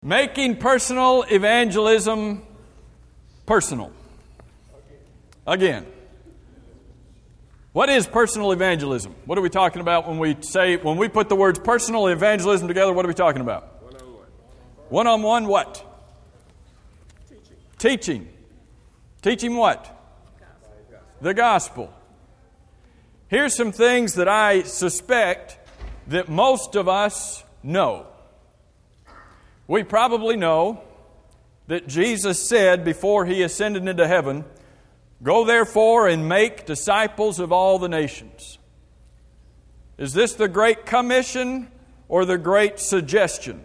Making personal evangelism personal. Again. What is personal evangelism? What are we talking about when we put the words personal evangelism together, what are we talking about? One-on-one. One-on-one what? Teaching. Teaching what? The gospel. Here's some things that I suspect that most of us know. We probably know that Jesus said before He ascended into heaven, "Go therefore and make disciples of all the nations." Is this the Great Commission or the Great Suggestion?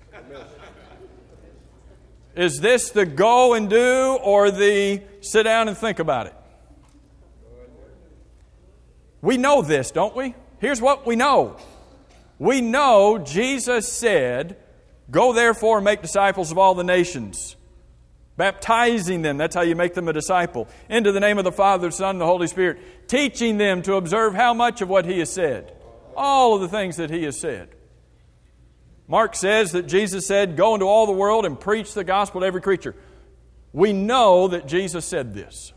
Is this the go and do or the sit down and think about it? We know this, don't we? Here's what we know. We know Jesus said, "Go therefore and make disciples of all the nations, baptizing them," that's how you make them a disciple, "into the name of the Father, the Son, and the Holy Spirit, teaching them to observe how much of what He has said." All of the things that He has said. Mark says that Jesus said, "Go into all the world and preach the gospel to every creature." We know that Jesus said this.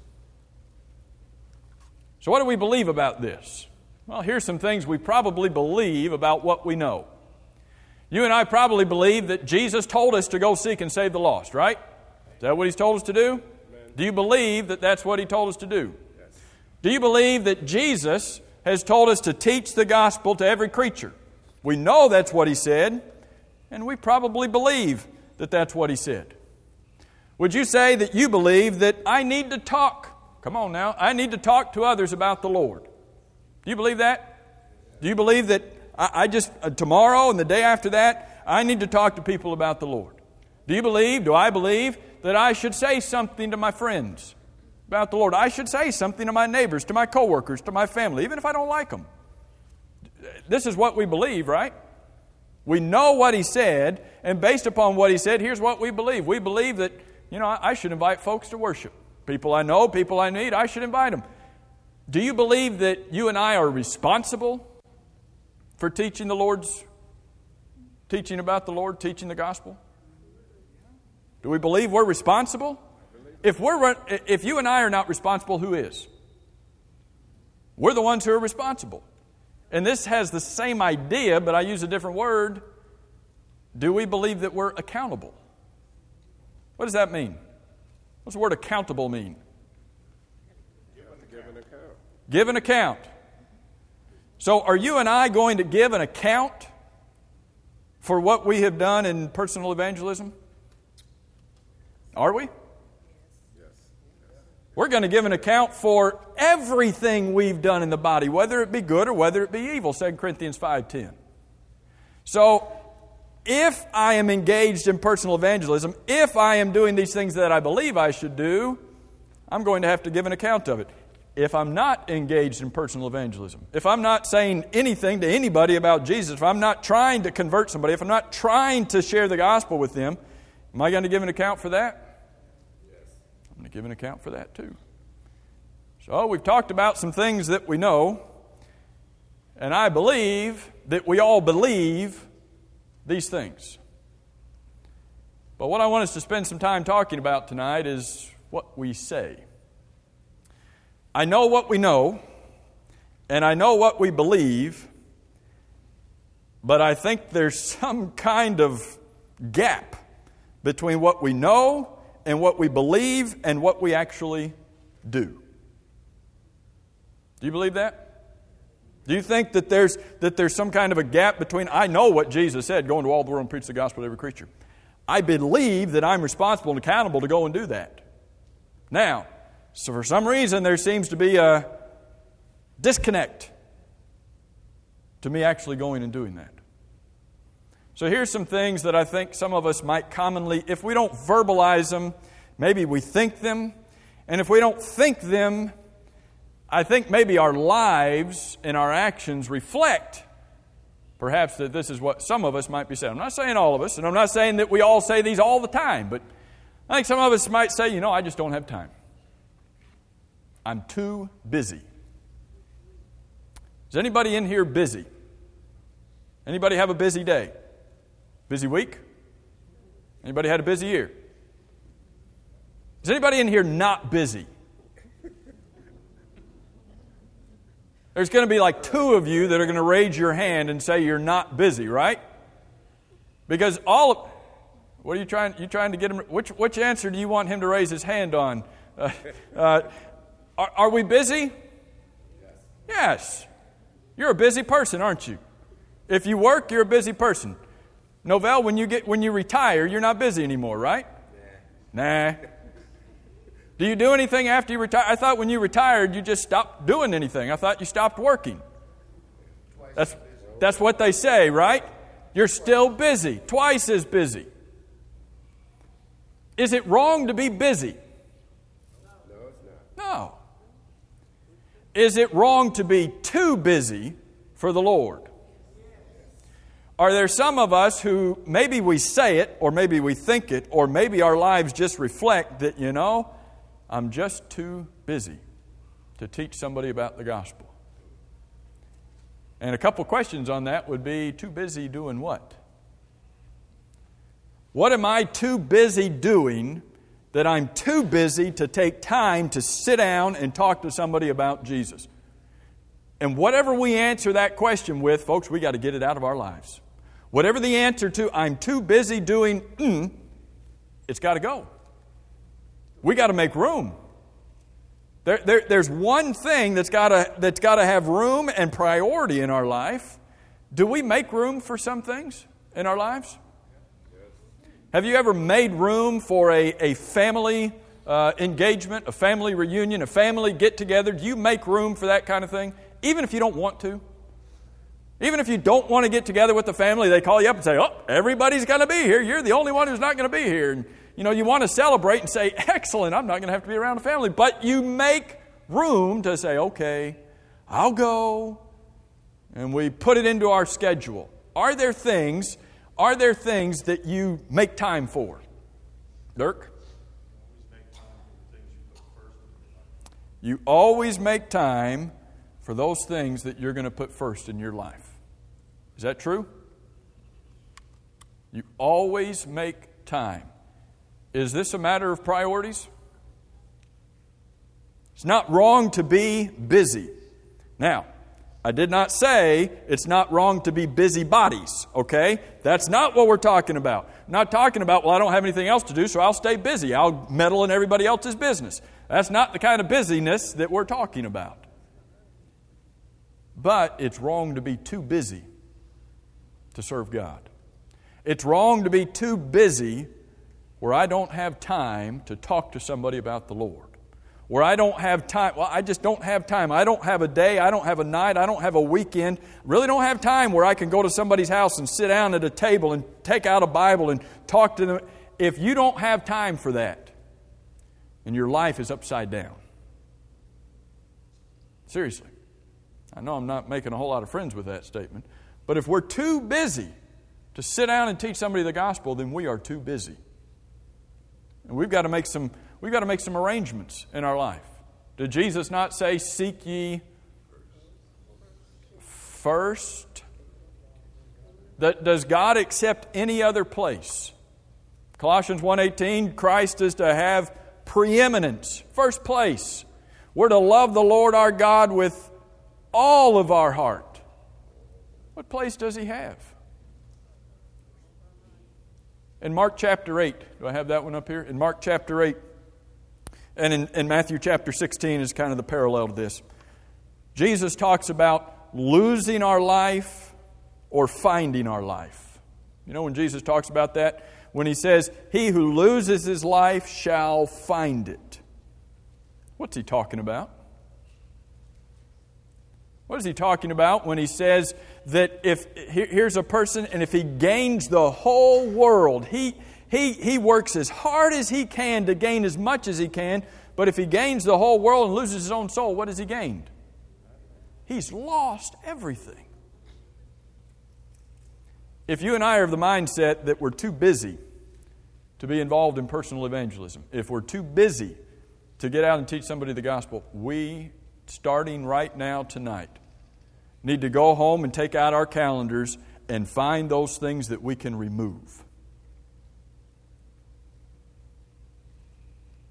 So what do we believe about this? Well, here's some things we probably believe about what we know. You and I probably believe that Jesus told us to go seek and save the lost, right? Is that what He's told us to do? Amen. Do you believe that that's what He told us to do? Yes. Do you believe that Jesus has told us to teach the gospel to every creature? We know that's what He said, and we probably believe that that's what He said. Would you say that you believe that I need to talk? Come on now. I need to talk to others about the Lord. Do you believe that? Do you believe that I just, tomorrow and the day after that, I need to talk to people about the Lord? Do I believe that I should say something to my friends about the Lord? I should say something to my neighbors, to my coworkers, to my family, even if I don't like them. This is what we believe, right? We know what He said, and based upon what He said, here's what we believe. We believe that, I should invite folks to worship. People I know, people I need, I should invite them. Do you believe that you and I are responsible for teaching about the Lord, teaching the gospel? Do we believe we're responsible? If you and I are not responsible, who is? We're the ones who are responsible. And this has the same idea, but I use a different word. Do we believe that we're accountable? What does that mean? What's the word accountable mean? Give an account. Give an account. So are you and I going to give an account for what we have done in personal evangelism? Are we? Yes. We're going to give an account for everything we've done in the body, whether it be good or whether it be evil, 2 Corinthians 5:10. So if I am engaged in personal evangelism, if I am doing these things that I believe I should do, I'm going to have to give an account of it. If I'm not engaged in personal evangelism, if I'm not saying anything to anybody about Jesus, if I'm not trying to convert somebody, if I'm not trying to share the gospel with them, am I going to give an account for that? Yes. I'm going to give an account for that too. So we've talked about some things that we know, and I believe that we all believe these things. But what I want us to spend some time talking about tonight is what we say. I know what we know, and I know what we believe, but I think there's some kind of gap between what we know and what we believe and what we actually do. Do you believe that? Do you think that there's some kind of a gap between I know what Jesus said, go into all the world and preach the gospel to every creature. I believe that I'm responsible and accountable to go and do that. Now, so for some reason there seems to be a disconnect to me actually going and doing that. So here's some things that I think some of us might commonly, if we don't verbalize them, maybe we think them. And if we don't think them, I think maybe our lives and our actions reflect perhaps that this is what some of us might be saying. I'm not saying all of us, and I'm not saying that we all say these all the time, but I think some of us might say, I just don't have time. I'm too busy. Is anybody in here busy? Anybody have a busy day? Busy week? Anybody had a busy year? Is anybody in here not busy? There's going to be like 2 of you that are going to raise your hand and say you're not busy, right? Because what are you trying to get him? Which answer do you want him to raise his hand on? Are we busy? Yes. You're a busy person, aren't you? If you work, you're a busy person. Novell, when you retire, you're not busy anymore, right? Nah. Do you do anything after you retire? I thought when you retired, you just stopped doing anything. I thought you stopped working. That's what they say, right? You're still busy, twice as busy. Is it wrong to be busy? No, it's not. No. Is it wrong to be too busy for the Lord? Are there some of us who maybe we say it, or maybe we think it, or maybe our lives just reflect that, I'm just too busy to teach somebody about the gospel? And a couple questions on that would be, too busy doing what? What am I too busy doing that I'm too busy to take time to sit down and talk to somebody about Jesus? And whatever we answer that question with, folks, we got to get it out of our lives. Whatever the answer to, I'm too busy doing, it's got to go. We got to make room. There's one thing that's got to have room and priority in our life. Do we make room for some things in our lives? Have you ever made room for a family engagement, a family reunion, a family get-together? Do you make room for that kind of thing, even if you don't want to? Even if you don't want to get together with the family, they call you up and say, everybody's going to be here. You're the only one who's not going to be here. And, you want to celebrate and say, excellent, I'm not going to have to be around the family. But you make room to say, okay, I'll go. And we put it into our schedule. Are there things that you make time for? Dirk? You always make time for those things that you're going to put first in your life. Is that true? You always make time. Is this a matter of priorities? It's not wrong to be busy. Now, I did not say it's not wrong to be busybodies, okay? That's not what we're talking about. I'm not talking about, I don't have anything else to do, so I'll stay busy. I'll meddle in everybody else's business. That's not the kind of busyness that we're talking about. But it's wrong to be too busy to serve God. It's wrong to be too busy where I don't have time to talk to somebody about the Lord. Where I don't have time. I just don't have time. I don't have a day. I don't have a night. I don't have a weekend. Really don't have time where I can go to somebody's house and sit down at a table and take out a Bible and talk to them. If you don't have time for that, and your life is upside down. Seriously. I know I'm not making a whole lot of friends with that statement. But if we're too busy to sit down and teach somebody the gospel, then we are too busy. And we've got to make some arrangements in our life. Did Jesus not say, seek ye first? Does God accept any other place? Colossians 1:18, Christ is to have preeminence, first place. We're to love the Lord our God with all of our heart. What place does He have? In Mark chapter 8, do I have that one up here? In Mark chapter 8, and in Matthew chapter 16 is kind of the parallel to this. Jesus talks about losing our life or finding our life. You know when Jesus talks about that? When He says, he who loses his life shall find it. What's He talking about? What is He talking about when He says that here's a person, and if he gains the whole world, he works as hard as he can to gain as much as he can, but if he gains the whole world and loses his own soul, what has he gained? He's lost everything. If you and I are of the mindset that we're too busy to be involved in personal evangelism, if we're too busy to get out and teach somebody the gospel, we, starting right now tonight, need to go home and take out our calendars and find those things that we can remove.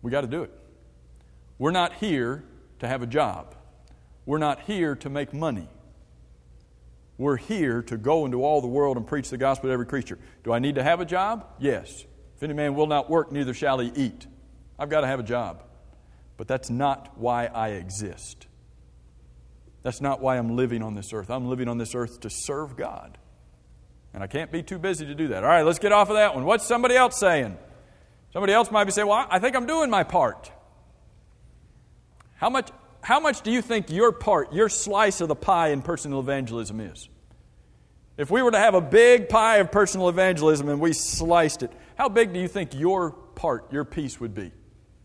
We got to do it. We're not here to have a job. We're not here to make money. We're here to go into all the world and preach the gospel to every creature. Do I need to have a job? Yes. If any man will not work, neither shall he eat. I've got to have a job. But that's not why I exist. That's not why I'm living on this earth. I'm living on this earth to serve God. And I can't be too busy to do that. All right, let's get off of that one. What's somebody else saying? Somebody else might be saying, well, I think I'm doing my part. How much do you think your part, your slice of the pie in personal evangelism is? If we were to have a big pie of personal evangelism and we sliced it, how big do you think your part, your piece would be?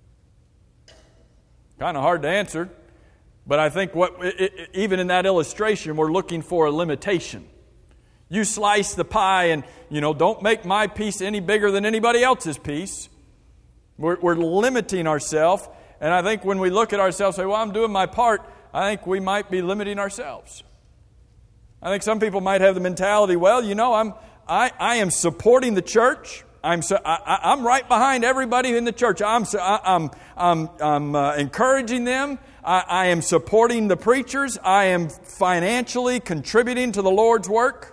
Kind of hard to answer, but I think even in that illustration, we're looking for a limitation. You slice the pie and, don't make my piece any bigger than anybody else's piece. We're limiting ourselves, and I think when we look at ourselves and say, well, I'm doing my part, I think we might be limiting ourselves. I think some people might have the mentality, well, I am supporting the church. I'm right behind everybody in the church. I'm encouraging them. I am supporting the preachers. I am financially contributing to the Lord's work.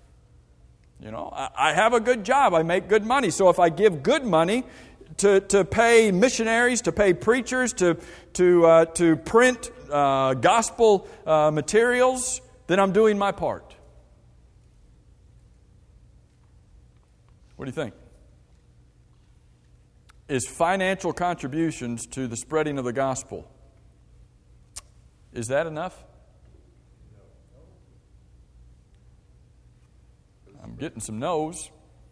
I have a good job. I make good money. So if I give good money to pay missionaries, to pay preachers, to print gospel materials, then I'm doing my part. What do you think? Is financial contributions to the spreading of the gospel, is that enough? I'm getting some no's.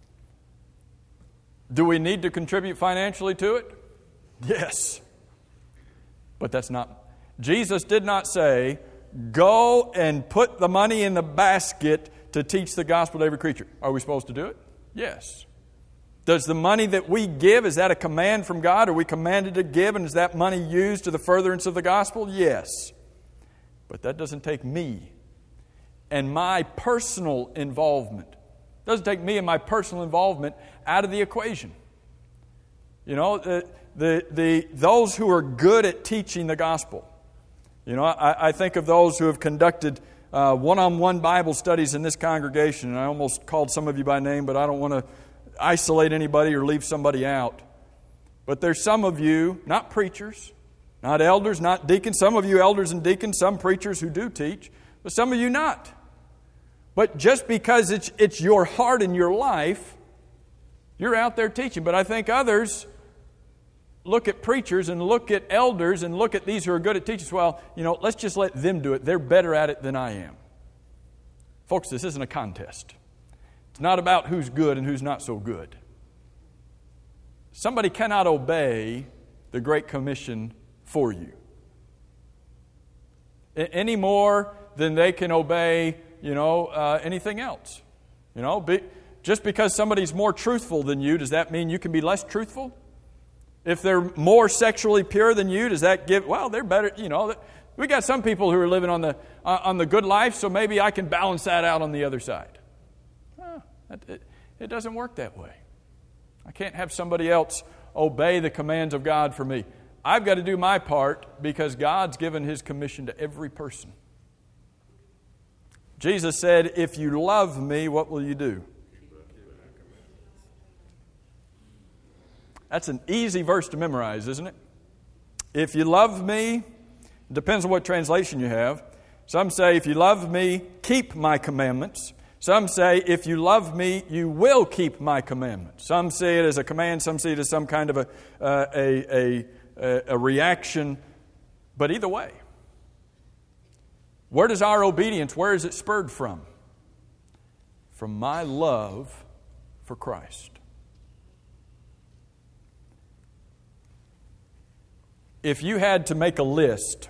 Do we need to contribute financially to it? Yes. But that's not. Jesus did not say, go and put the money in the basket to teach the gospel to every creature. Are we supposed to do it? Yes. Does the money that we give, is that a command from God? Are we commanded to give, and is that money used to the furtherance of the gospel? Yes. But that doesn't take me and my personal involvement. It doesn't take me and my personal involvement out of the equation. Those who are good at teaching the gospel. I think of those who have conducted one-on-one Bible studies in this congregation, and I almost called some of you by name, but I don't want to isolate anybody or leave somebody out. But there's some of you, not preachers, not elders, not deacons, some of you elders and deacons, some preachers who do teach, but some of you not. But just because it's your heart and your life, you're out there teaching. But I think others look at preachers and look at elders and look at these who are good at teaching. Well, let's just let them do it. They're better at it than I am. Folks, this isn't a contest. It's not about who's good and who's not so good. Somebody cannot obey the Great Commission for you any more than they can obey, anything else. Just because somebody's more truthful than you, does that mean you can be less truthful? If they're more sexually pure than you, does that give? Well, they're better. We got some people who are living on the good life, so maybe I can balance that out on the other side. It doesn't work that way. I can't have somebody else obey the commands of God for me. I've got to do my part because God's given His commission to every person. Jesus said, if you love me, what will you do? That's an easy verse to memorize, isn't it? If you love me, it depends on what translation you have. Some say, if you love me, keep my commandments. Some say, if you love me, you will keep my commandments. Some see it as a command, some see it as some kind of a reaction. But either way, where does our obedience, where is it spurred from? From my love for Christ. If you had to make a list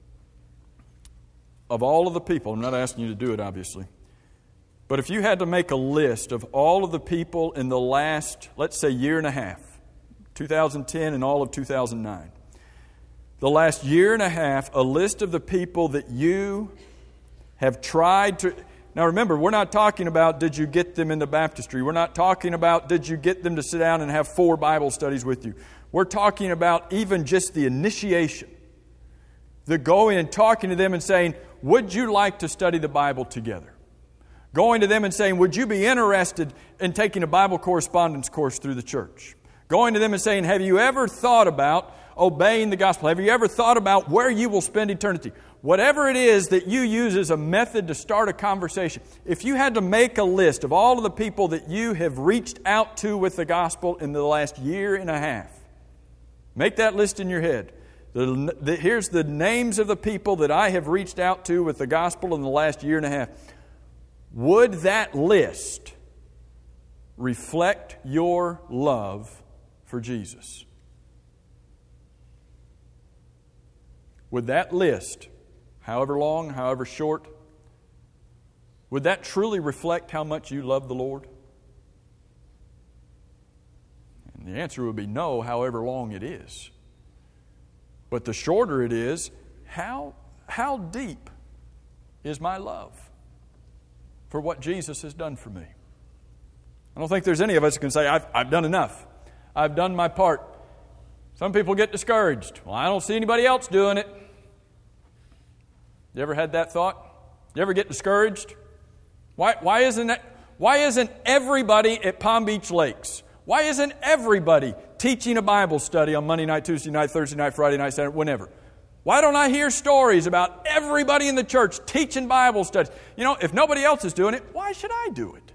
of all of the people, I'm not asking you to do it obviously, but if you had to make a list of all of the people in the last, let's say, year and a half, 2010 and all of 2009, the last year and a half, a list of the people that you have tried to, Now remember, we're not talking about did you get them in the baptistry. We're not talking about did you get them to sit down and have 4 Bible studies with you. We're talking about even just the initiation. The going and talking to them and saying, would you like to study the Bible together? Going to them and saying, would you be interested in taking a Bible correspondence course through the church? Going to them and saying, have you ever thought about obeying the gospel? Have you ever thought about where you will spend eternity? Whatever it is that you use as a method to start a conversation, if you had to make a list of all of the people that you have reached out to with the gospel in the last year and a half, make that list in your head. Here's the names of the people that I have reached out to with the gospel in the last year and a half. Would that list reflect your love for Jesus? Would that list, however long, however short, would that truly reflect how much you love the Lord? And the answer would be no, however long it is. But the shorter it is, how deep is my love for what Jesus has done for me? I don't think there's any of us who can say, I've done enough. I've done my part. Some people get discouraged. Well, I don't see anybody else doing it. You ever had that thought? You ever get discouraged? Why isn't everybody at Palm Beach Lakes? Why isn't everybody teaching a Bible study on Monday night, Tuesday night, Thursday night, Friday night, Saturday, whenever? Why don't I hear stories about everybody in the church teaching Bible studies? You know, if nobody else is doing it, why should I do it?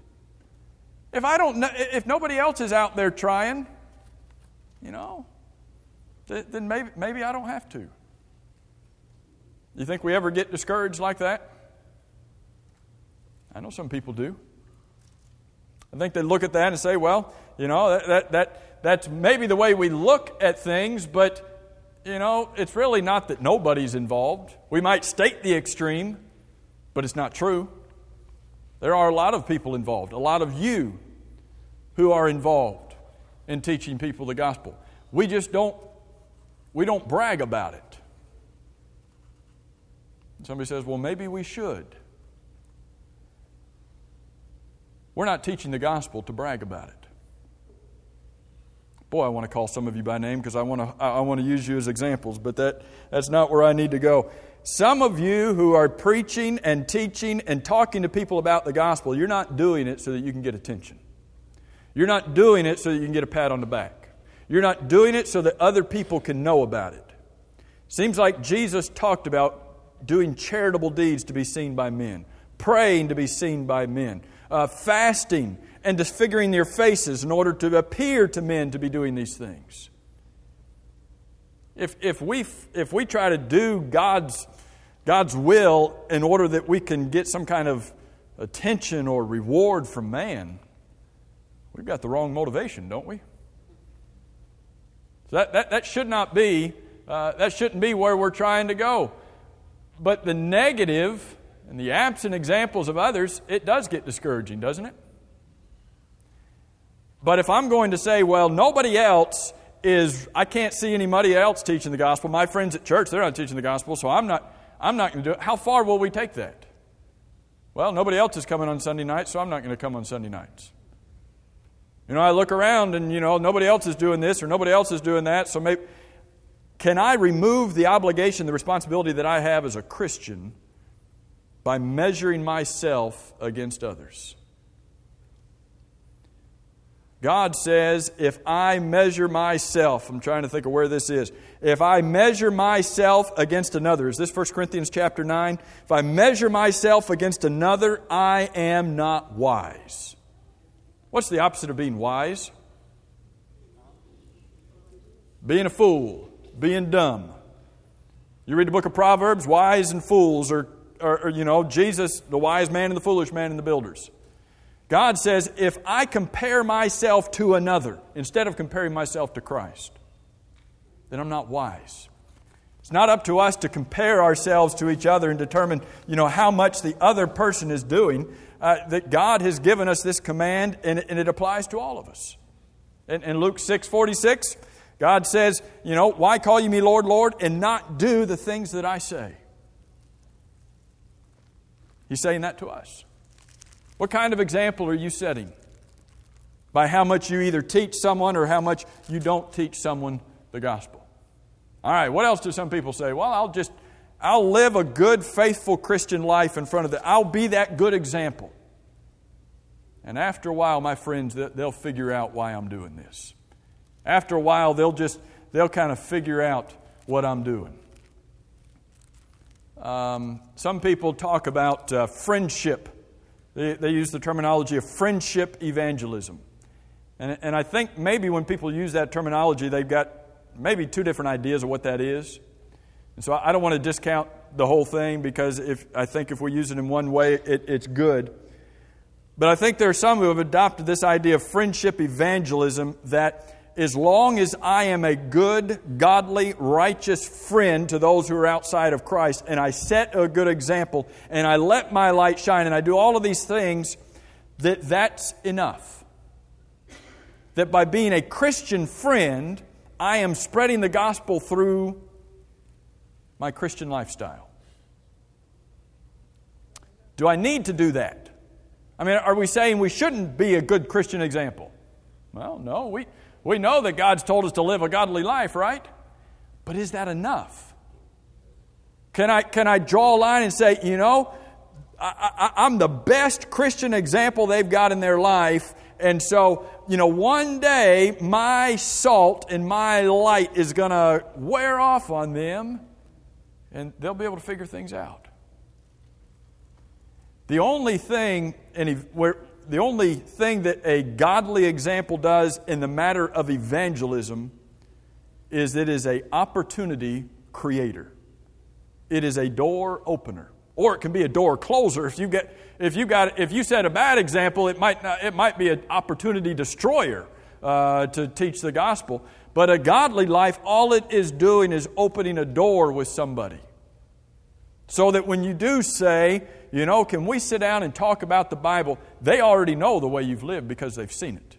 If nobody else is out there trying, you know, then maybe I don't have to. You think we ever get discouraged like that? I know some people do. I think they look at that and say, well, you know, that's maybe the way we look at things, but, you know, it's really not that nobody's involved. We might state the extreme, but it's not true. There are a lot of people involved, a lot of you who are involved in teaching people the gospel. We don't brag about it. Somebody says, well, maybe we should. We're not teaching the gospel to brag about it. Boy, I want to call some of you by name because I want to use you as examples, but that's not where I need to go. Some of you who are preaching and teaching and talking to people about the gospel, you're not doing it so that you can get attention. You're not doing it so that you can get a pat on the back. You're not doing it so that other people can know about it. Seems like Jesus talked about doing charitable deeds to be seen by men, praying to be seen by men, fasting and disfiguring their faces in order to appear to men to be doing these things. If we try to do God's will in order that we can get some kind of attention or reward from man, we've got the wrong motivation, don't we? So that should not be that shouldn't be where we're trying to go. But the negative and the absent examples of others, it does get discouraging, doesn't it? But if I'm going to say, well, nobody else I can't see anybody else teaching the gospel. My friends at church, they're not teaching the gospel, so I'm not going to do it. How far will we take that? Well, nobody else is coming on Sunday nights, so I'm not going to come on Sunday nights. You know, I look around and, you know, nobody else is doing this or nobody else is doing that, so maybe... Can I remove the obligation, the responsibility that I have as a Christian by measuring myself against others? God says, if I measure myself, I'm trying to think of where this is. If I measure myself against another, is this 1 Corinthians chapter 9? If I measure myself against another, I am not wise. What's the opposite of being wise? Being a fool. Being dumb. You read the book of Proverbs, wise and fools are you know, Jesus, the wise man and the foolish man and the builders. God says, if I compare myself to another instead of comparing myself to Christ, then I'm not wise. It's not up to us to compare ourselves to each other and determine, you know, how much the other person is doing. That God has given us this command, and it applies to all of us. In Luke 6:46, God says, you know, why call you me Lord, Lord, and not do the things that I say? He's saying that to us. What kind of example are you setting? By how much you either teach someone or how much you don't teach someone the gospel. All right, what else do some people say? Well, I'll live a good, faithful Christian life in front of them. I'll be that good example. And after a while, my friends, they'll figure out why I'm doing this. After a while, they'll kind of figure out what I'm doing. Some people talk about friendship. They use the terminology of friendship evangelism. And I think maybe when people use that terminology, they've got maybe two different ideas of what that is. And so I don't want to discount the whole thing, because I think if we use it in one way, it's good. But I think there are some who have adopted this idea of friendship evangelism, that as long as I am a good, godly, righteous friend to those who are outside of Christ, and I set a good example, and I let my light shine, and I do all of these things, that's enough. That by being a Christian friend, I am spreading the gospel through my Christian lifestyle. Do I need to do that? I mean, are we saying we shouldn't be a good Christian example? Well, no, we know that God's told us to live a godly life, right? But is that enough? Can I draw a line and say, I'm the best Christian example they've got in their life, and so, one day my salt and my light is going to wear off on them, and they'll be able to figure things out. The only thing that a godly example does in the matter of evangelism is it is an opportunity creator. It is a door opener, or it can be a door closer. If you set a bad example, it might be an opportunity destroyer to teach the gospel. But a godly life, all it is doing is opening a door with somebody, so that when you do say, can we sit down and talk about the Bible? They already know the way you've lived because they've seen it.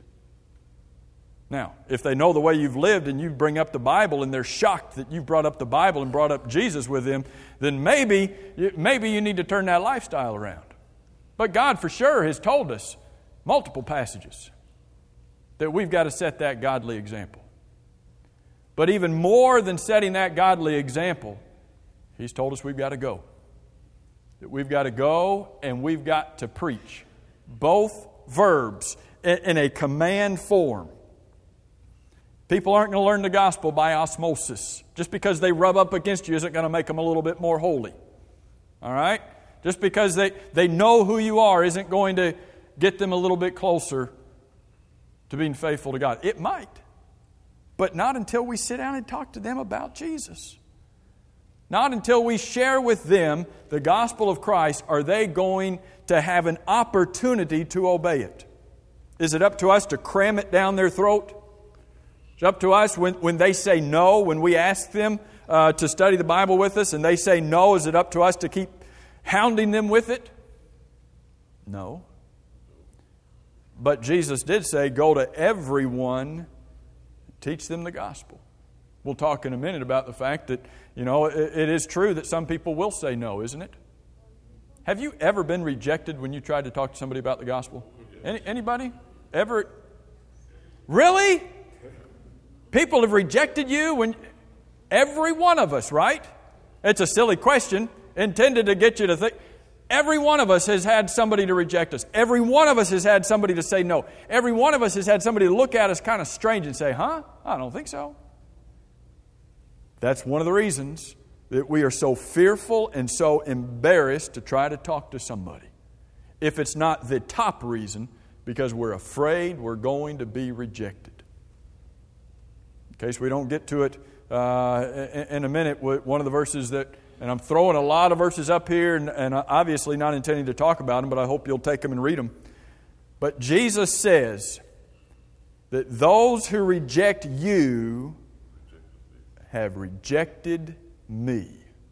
Now, if they know the way you've lived and you bring up the Bible and they're shocked that you've brought up the Bible and brought up Jesus with them, then maybe you need to turn that lifestyle around. But God for sure has told us multiple passages that we've got to set that godly example. But even more than setting that godly example, He's told us we've got to go. That we've got to go and we've got to preach. Both verbs in a command form. People aren't going to learn the gospel by osmosis. Just because they rub up against you isn't going to make them a little bit more holy. All right? Just because they know who you are isn't going to get them a little bit closer to being faithful to God. It might. But not until we sit down and talk to them about Jesus. Not until we share with them the gospel of Christ are they going to have an opportunity to obey it. Is it up to us to cram it down their throat? It's up to us when they say no, when we ask them to study the Bible with us and they say no, is it up to us to keep hounding them with it? No. But Jesus did say, go to everyone, teach them the gospel. We'll talk in a minute about the fact that, it is true that some people will say no, isn't it? Have you ever been rejected when you tried to talk to somebody about the gospel? Anybody? Ever? Really? People have rejected you every one of us, right? It's a silly question intended to get you to think. Every one of us has had somebody to reject us. Every one of us has had somebody to say no. Every one of us has had somebody to look at us kind of strange and say, huh? I don't think so. That's one of the reasons that we are so fearful and so embarrassed to try to talk to somebody. If it's not the top reason, because we're afraid we're going to be rejected. In case we don't get to it in a minute, one of the verses that, and I'm throwing a lot of verses up here and obviously not intending to talk about them, but I hope you'll take them and read them. But Jesus says that those who reject you have rejected me.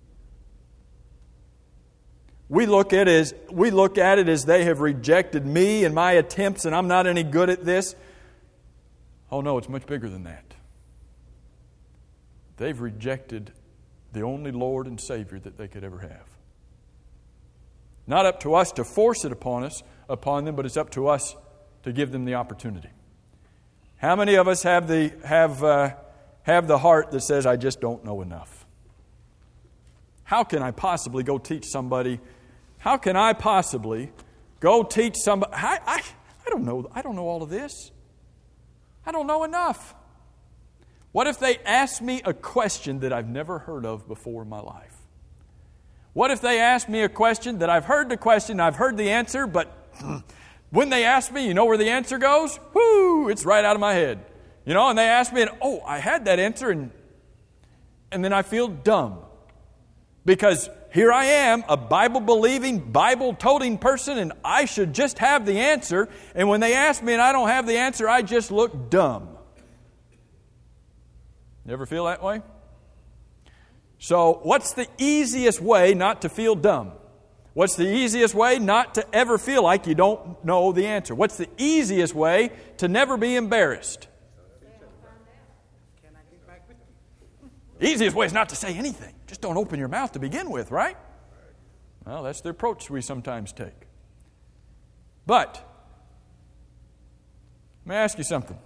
We look at it as they have rejected me and my attempts and I'm not any good at this. Oh no, it's much bigger than that. They've rejected the only Lord and Savior that they could ever have. Not up to us to force it upon us upon them, but it's up to us to give them the opportunity. How many of us have the heart that says, I just don't know enough? How can I possibly go teach somebody? How can I possibly go teach somebody? I don't know. I don't know all of this. I don't know enough. What if they ask me a question that I've never heard of before in my life? What if they ask me a question that I've heard the question, I've heard the answer, but when they ask me, you know where the answer goes? Whoo, it's right out of my head. You know, and they ask me, and I had that answer, and then I feel dumb. Because here I am, a Bible-believing, Bible-toting person, and I should just have the answer. And when they ask me and I don't have the answer, I just look dumb. You ever feel that way? So, what's the easiest way not to feel dumb? What's the easiest way not to ever feel like you don't know the answer? What's the easiest way to never be embarrassed? Easiest way is not to say anything. Just don't open your mouth to begin with, right? Well, that's the approach we sometimes take. But, let me ask you something.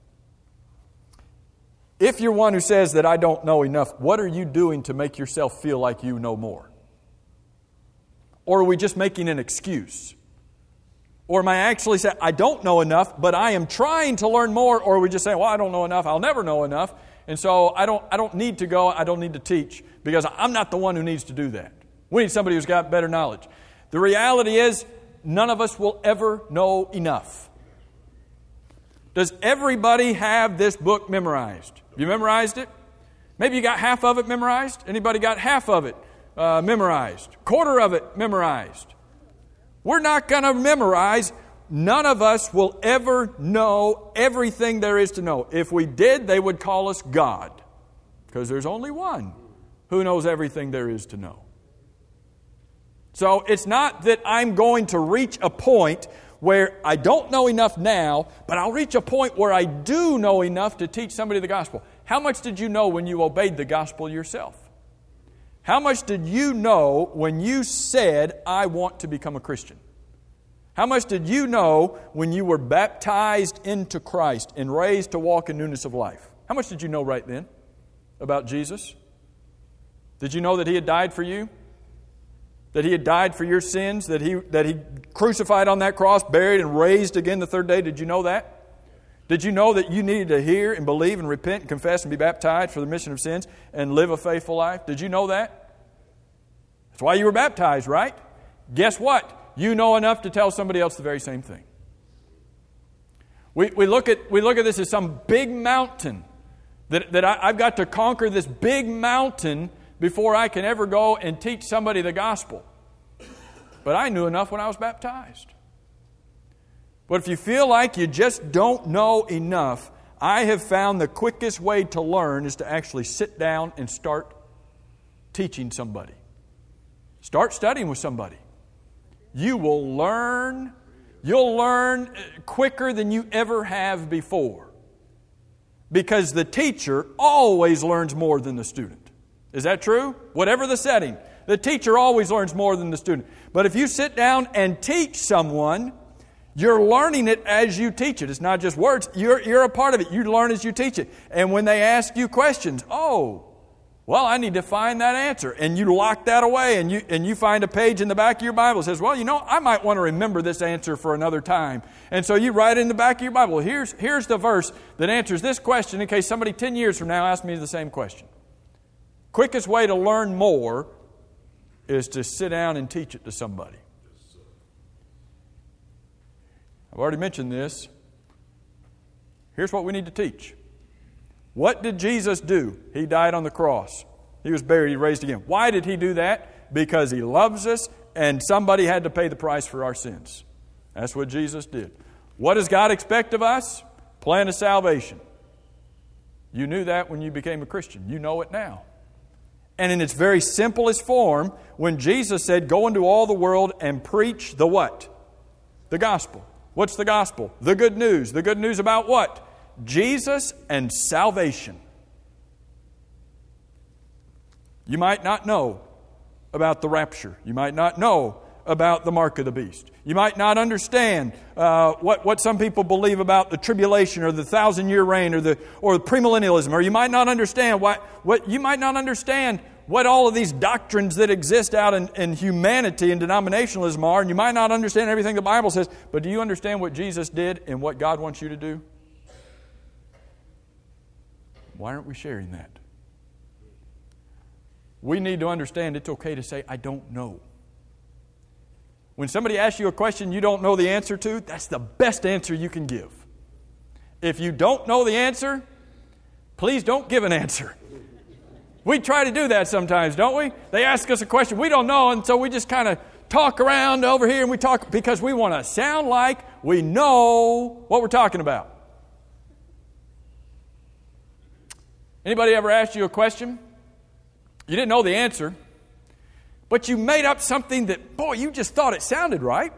If you're one who says that I don't know enough, what are you doing to make yourself feel like you know more? Or are we just making an excuse? Or am I actually saying, I don't know enough, but I am trying to learn more? Or are we just saying, well, I don't know enough, I'll never know enough, and so I don't need to go, I don't need to teach, because I'm not the one who needs to do that. We need somebody who's got better knowledge. The reality is, none of us will ever know enough. Does everybody have this book memorized? You memorized it? Maybe you got half of it memorized. Anybody got half of it memorized? Quarter of it memorized. We're not going to memorize. None of us will ever know everything there is to know. If we did, they would call us God, because there's only one who knows everything there is to know. So it's not that I'm going to reach a point where I don't know enough now, but I'll reach a point where I do know enough to teach somebody the gospel. How much did you know when you obeyed the gospel yourself? How much did you know when you said, I want to become a Christian? How much did you know when you were baptized into Christ and raised to walk in newness of life? How much did you know right then about Jesus? Did you know that He had died for you? That He had died for your sins? That He crucified on that cross, buried, and raised again the third day? Did you know that? Did you know that you needed to hear and believe and repent and confess and be baptized for the remission of sins and live a faithful life? Did you know that? That's why you were baptized, right? Guess what? You know enough to tell somebody else the very same thing. We look at this as some big mountain that I've got to conquer this big mountain before I can ever go and teach somebody the gospel. But I knew enough when I was baptized. But if you feel like you just don't know enough, I have found the quickest way to learn is to actually sit down and start teaching somebody. Start studying with somebody. You will learn. You'll learn quicker than you ever have before. Because the teacher always learns more than the student. Is that true? Whatever the setting, the teacher always learns more than the student. But if you sit down and teach someone, you're learning it as you teach it. It's not just words. You're a part of it. You learn as you teach it. And when they ask you questions, well, I need to find that answer. And you lock that away and you find a page in the back of your Bible that says, well, I might want to remember this answer for another time. And so you write it in the back of your Bible. Here's the verse that answers this question in case somebody 10 years from now asks me the same question. Quickest way to learn more is to sit down and teach it to somebody. I've already mentioned this. Here's what we need to teach. What did Jesus do? He died on the cross. He was buried. He raised again. Why did He do that? Because He loves us and somebody had to pay the price for our sins. That's what Jesus did. What does God expect of us? Plan of salvation. You knew that when you became a Christian. You know it now. And in its very simplest form, when Jesus said, go into all the world and preach the what? The gospel. What's the gospel? The good news. The good news about what? Jesus and salvation. You might not know about the rapture. You might not know about the mark of the beast. You might not understand what some people believe about the tribulation or the 1,000-year reign or the premillennialism, or you might not understand what all of these doctrines that exist out in humanity and denominationalism are, and you might not understand everything the Bible says, but do you understand what Jesus did and what God wants you to do? Why aren't we sharing that? We need to understand it's okay to say, I don't know. When somebody asks you a question you don't know the answer to, that's the best answer you can give. If you don't know the answer, please don't give an answer. We try to do that sometimes, don't we? They ask us a question we don't know, and so we just kind of talk around over here and we talk because we want to sound like we know what we're talking about. Anybody ever asked you a question? You didn't know the answer, but you made up something that, boy, you just thought it sounded right.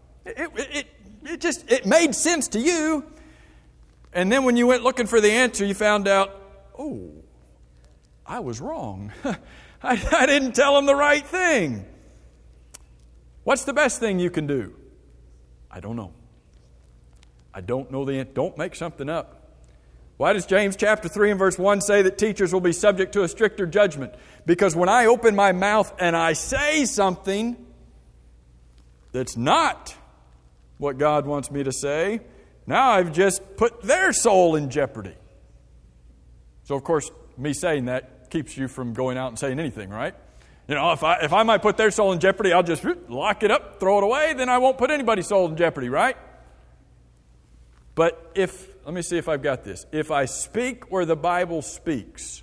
It made sense to you. And then when you went looking for the answer, you found out, oh, I was wrong. I didn't tell them the right thing. What's the best thing you can do? I don't know. I don't know the answer. Don't make something up. Why does James chapter 3 and verse 1 say that teachers will be subject to a stricter judgment? Because when I open my mouth and I say something that's not what God wants me to say, now I've just put their soul in jeopardy. So, of course, me saying that keeps you from going out and saying anything, right? You know, if I might put their soul in jeopardy, I'll just lock it up, throw it away, then I won't put anybody's soul in jeopardy, right? But let me see if I've got this. If I speak where the Bible speaks,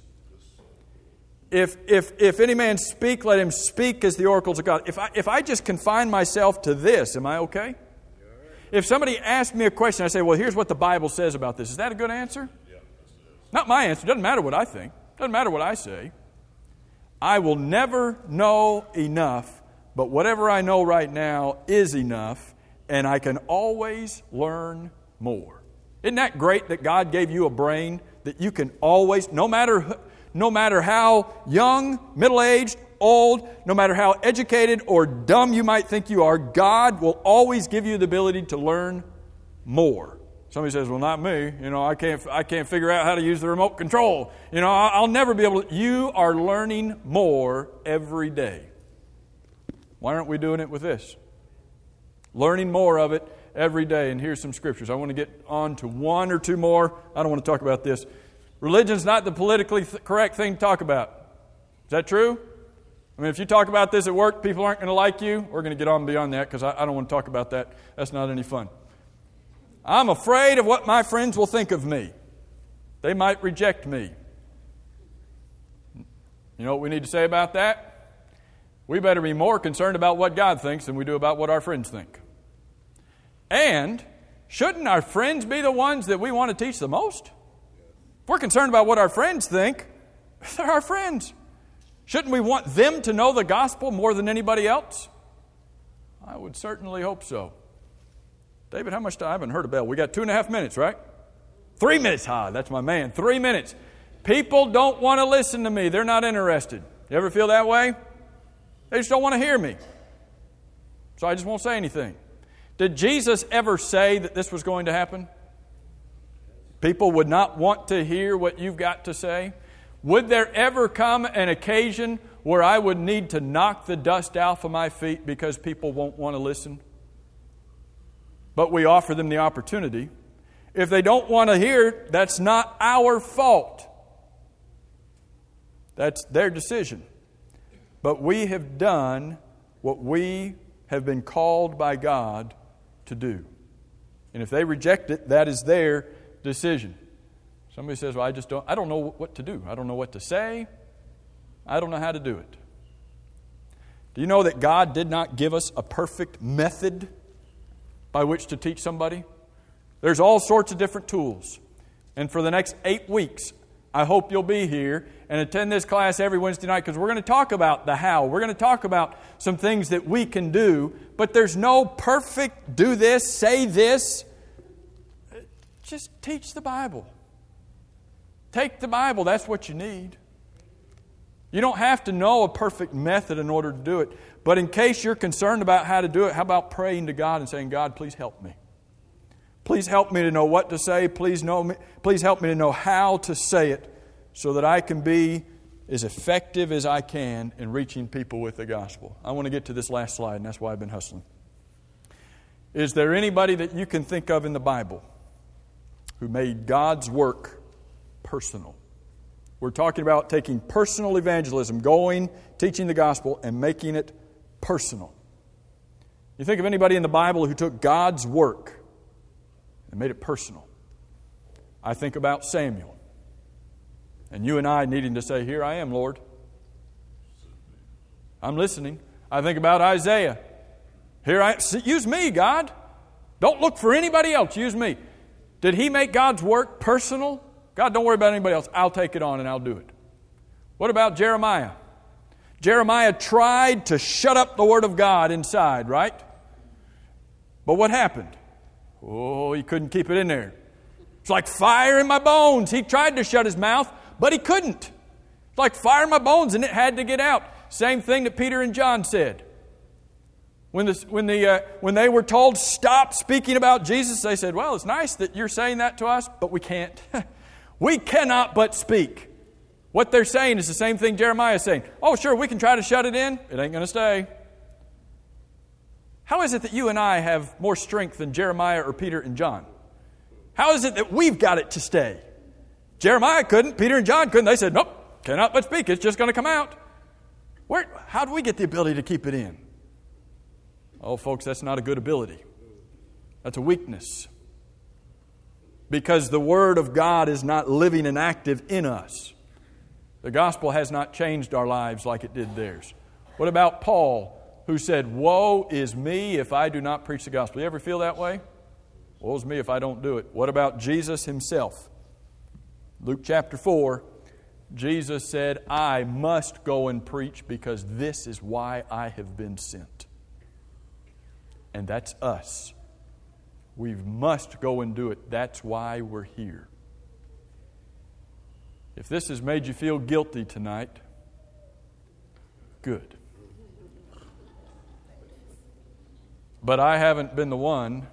if any man speak, let him speak as the oracles of God. If I just confine myself to this, am I okay? If somebody asks me a question, I say, well, here's what the Bible says about this. Is that a good answer? Yeah, not my answer. It doesn't matter what I think. It doesn't matter what I say. I will never know enough, but whatever I know right now is enough, and I can always learn more. Isn't that great that God gave you a brain that you can always, no matter how young, middle-aged, old, no matter how educated or dumb you might think you are, God will always give you the ability to learn more. Somebody says, well, not me. You know, I can't figure out how to use the remote control. You know, I'll never be able to. You are learning more every day. Why aren't we doing it with this? Learning more of it every day. And here's some scriptures. I want to get on to one or two more. I don't want to talk about this. Religion's not the politically correct thing to talk about. Is that true? I mean, if you talk about this at work, people aren't going to like you. We're going to get on beyond that because I don't want to talk about that. That's not any fun. I'm afraid of what my friends will think of me. They might reject me. You know what we need to say about that? We better be more concerned about what God thinks than we do about what our friends think. And shouldn't our friends be the ones that we want to teach the most? If we're concerned about what our friends think, they're our friends. Shouldn't we want them to know the gospel more than anybody else? I would certainly hope so. David, how much time? I haven't heard a bell. We got 2.5 minutes, right? 3 minutes. That's my man. 3 minutes. People don't want to listen to me. They're not interested. You ever feel that way? They just don't want to hear me. So I just won't say anything. Did Jesus ever say that this was going to happen? People would not want to hear what you've got to say. Would there ever come an occasion where I would need to knock the dust off of my feet because people won't want to listen? But we offer them the opportunity. If they don't want to hear, that's not our fault. That's their decision. But we have done what we have been called by God to do. And if they reject it, that is their decision. Somebody says, well, I don't know what to do. I don't know what to say. I don't know how to do it. Do you know that God did not give us a perfect method by which to teach somebody? There's all sorts of different tools. And for the next 8 weeks, I hope you'll be here and attend this class every Wednesday night because we're going to talk about the how. We're going to talk about some things that we can do, but there's no perfect do this, say this. Just teach the Bible. Take the Bible. That's what you need. You don't have to know a perfect method in order to do it. But in case you're concerned about how to do it, how about praying to God and saying, God, please help me. Please help me to know what to say. Please help me to know how to say it so that I can be as effective as I can in reaching people with the gospel. I want to get to this last slide, and that's why I've been hustling. Is there anybody that you can think of in the Bible who made God's work personal? We're talking about taking personal evangelism, going, teaching the gospel, and making it personal. You think of anybody in the Bible who took God's work and made it personal. I think about Samuel. And you and I needing to say, here I am, Lord. I'm listening. I think about Isaiah. Use me, God. Don't look for anybody else. Use me. Did he make God's work personal? God, don't worry about anybody else. I'll take it on and I'll do it. What about Jeremiah? Jeremiah tried to shut up the Word of God inside, right? But what happened? Oh, he couldn't keep it in there. It's like fire in my bones. He tried to shut his mouth, but he couldn't. It's like fire in my bones, and it had to get out. Same thing that Peter and John said. When they were told, stop speaking about Jesus, they said, well, it's nice that you're saying that to us, but we can't. We cannot but speak. What they're saying is the same thing Jeremiah is saying. Oh, sure, we can try to shut it in. It ain't going to stay. How is it that you and I have more strength than Jeremiah or Peter and John? How is it that we've got it to stay? Jeremiah couldn't, Peter and John couldn't. They said, nope, cannot but speak. It's just going to come out. How do we get the ability to keep it in? Oh, folks, that's not a good ability. That's a weakness. Because the Word of God is not living and active in us. The gospel has not changed our lives like it did theirs. What about Paul, who said, woe is me if I do not preach the gospel? You ever feel that way? Woe is me if I don't do it. What about Jesus himself? Luke chapter 4, Jesus said, I must go and preach because this is why I have been sent. And that's us. We must go and do it. That's why we're here. If this has made you feel guilty tonight, good. But I haven't been the one,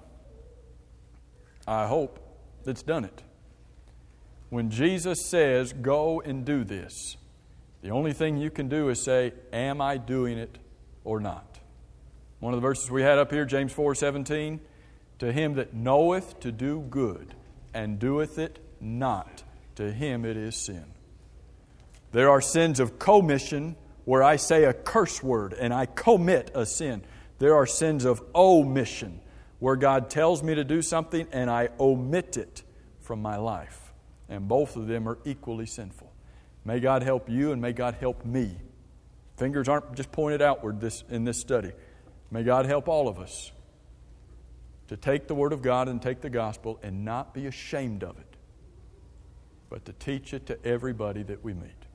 I hope, that's done it. When Jesus says, go and do this, the only thing you can do is say, am I doing it or not? One of the verses we had up here, James 4:17, to him that knoweth to do good and doeth it not, to him it is sin. There are sins of commission where I say a curse word and I commit a sin. There are sins of omission where God tells me to do something and I omit it from my life. And both of them are equally sinful. May God help you and may God help me. Fingers aren't just pointed outward in this study. May God help all of us to take the Word of God and take the gospel and not be ashamed of it, but to teach it to everybody that we meet.